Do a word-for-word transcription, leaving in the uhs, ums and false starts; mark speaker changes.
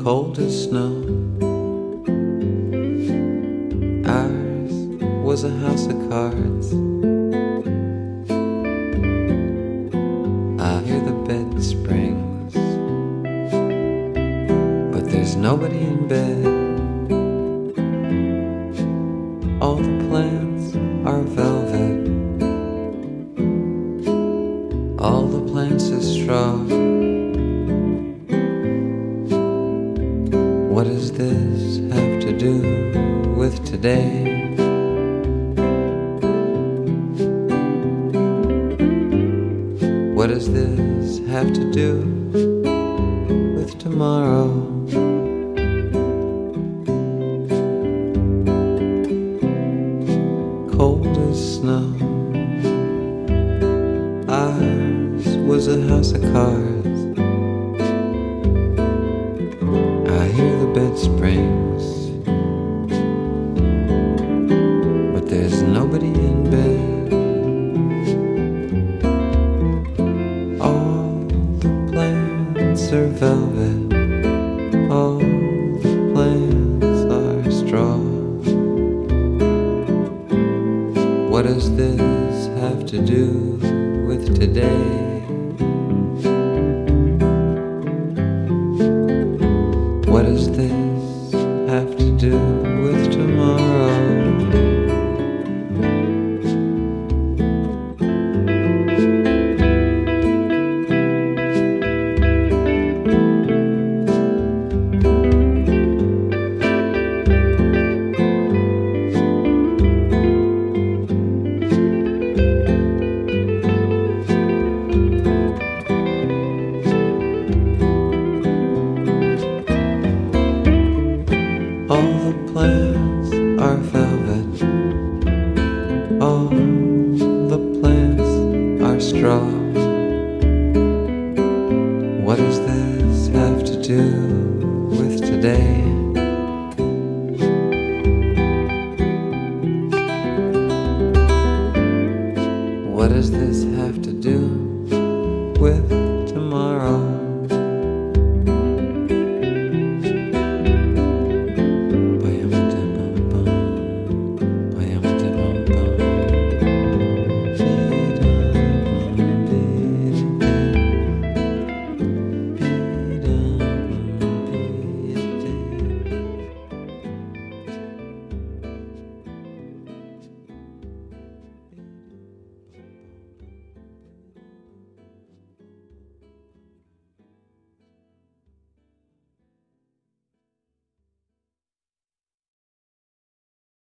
Speaker 1: cold as snow. Ours was a house of cards. I hear the bed springs, but there's nobody in bed. All the plants are velvet, all the plants are straw. What does this have to do with today? What does this have to do with tomorrow? Cold as snow. Ours was a house of cards. I hear the bed springs, but there's nobody in bed. All the plants are velvet, all the plants are straw. What does this have to do with today? What does this have to do with tomorrow? All the plants are velvet, all the plants are straw. What does this have to do with today? What does this have to do with